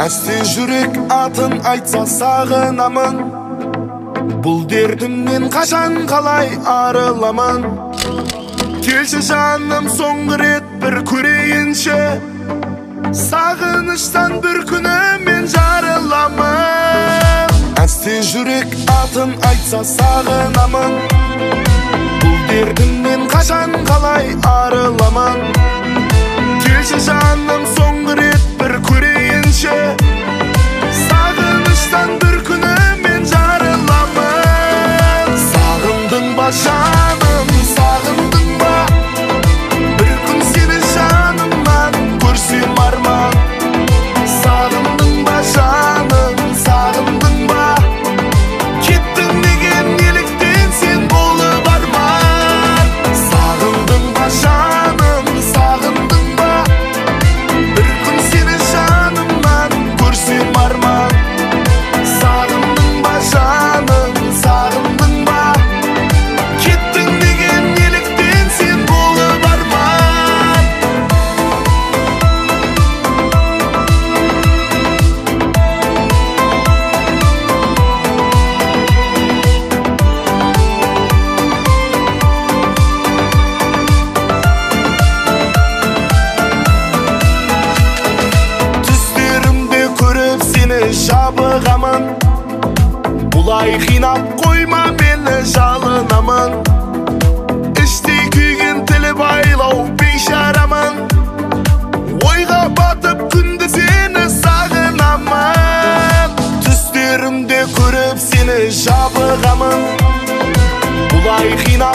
Әсте жүрек атын айтса сағынамын, бұл дертімнен қашан қалай арыламын. Келші жаным соңғы рет бір көрейінші, сағыныштан бір күні мен жарыламын. Әсте жүрек атын айтса сағынамын, бұл дертімнен қашан қалай арыламын. Келші жаным соңғы рет бір көрейінші, сағыныштан бір күні мен жарыламын. Сағындың ба жаным, сағындың ба, бір күн сені жанымнан көрсем арман. Сағындың ба жаным, сағындың ба, кеттің деген неліктен сен болып арман. Сағындың ба жаным, сағындың ба, бір күн сені жанымнан көрсем арман. Сағындың ба жаным, сағындың ба, кеттің деген неліктен сен болып арман. Түстерімде көріп сені жабығамын, бұлай қинап қойма мені жалынамын. Іштей күйген тілі байлау бейшарамын, ойға батып күнді сені сағынамын. Түстерімде көріп сені жабығамын, бұлай қинап